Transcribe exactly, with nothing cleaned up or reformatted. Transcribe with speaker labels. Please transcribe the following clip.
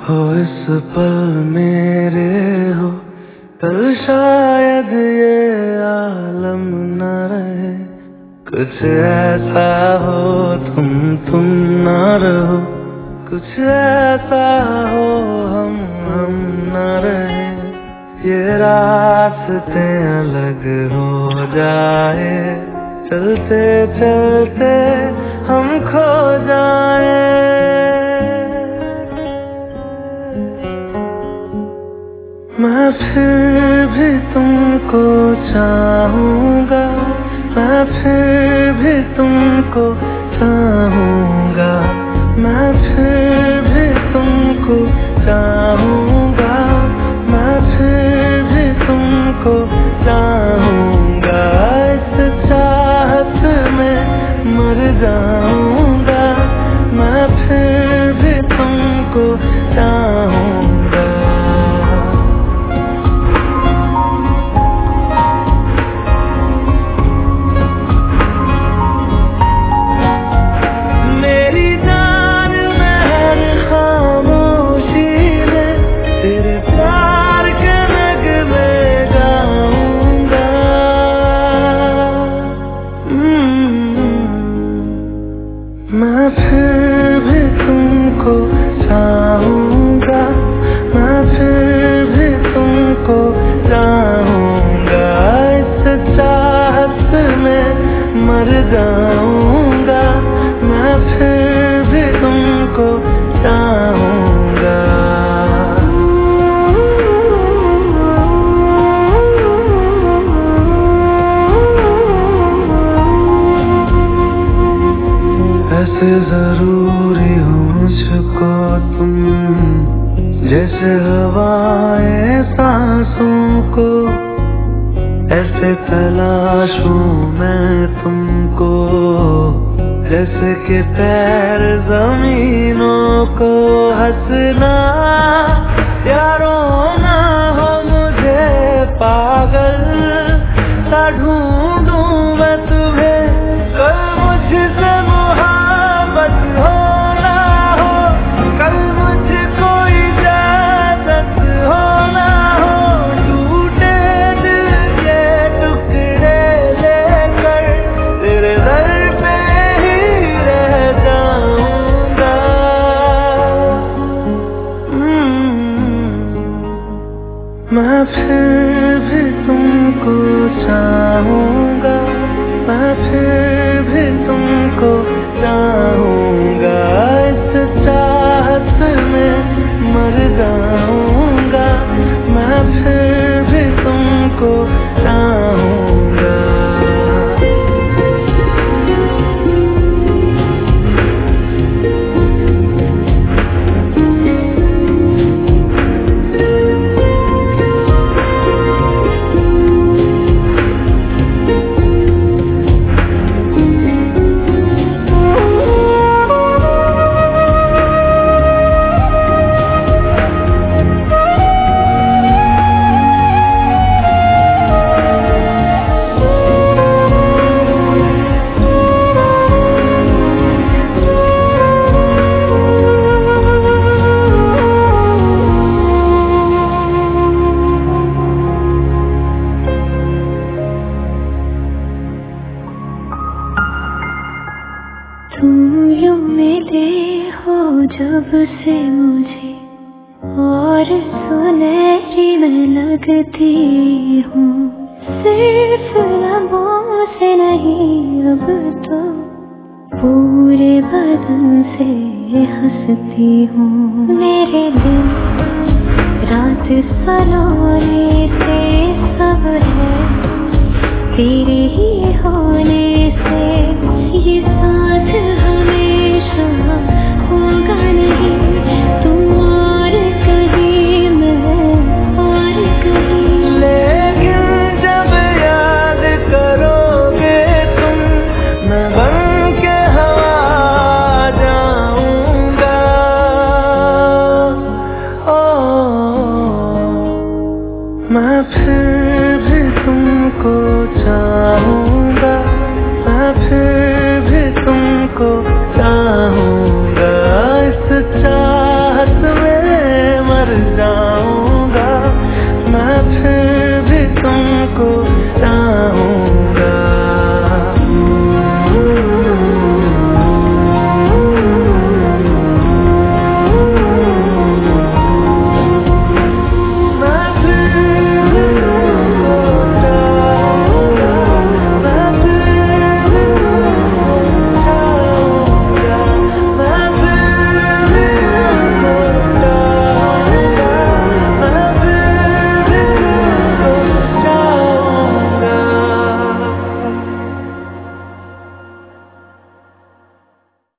Speaker 1: हो इस पल मेरे हो, कल शायद ये आलम न रहे। कुछ ऐसा हो तुम तुम न रहो, कुछ ऐसा हो हम हम न रहे। ये रास्ते अलग हो जाए, चलते चलते हम खो जाए। मैं फिर भी तुमको चाहूँगा, मैं फिर भी तुमको चाहूँगा, मैं फिर भी तुमको चाहूँगा, मैं फिर भी तुमको चाहूँगा। इस चाहत में मर जाऊँगा, मैं फिर भी तुमको चाहूँगा। मैं फिर भी तुमको चाहूँगा, मैं फिर भी तुमको चाहूँगा। इस चाहत में मर जाऊँगा, मैं फिर भी तुमको चाहूँगा। ऐसे जरूरी हो मुझको तुम, जैसे हवाएं सांसों को। ऐसे तलाशूं मैं तुमको, जैसे कि पैर जमीनों को। हंसना या रोना हो मुझे पागल सा ढूंढूं मैं तुम्हें। कल मुझसे मैं फिर भी तुमको चाहूँगा, मैं फिर भी तुमको चाहूँगा। इस चाहत में मर जाऊँगा, मैं फिर भी तुमको चाहूँगा।
Speaker 2: तुम यूं मिले हो जब से मुझे, और सुनहरी मैं लगती हूँ। सिर्फ लबों से नहीं अब तो पूरे बदन से हंसती हूँ। मेरे दिन रात सलोने से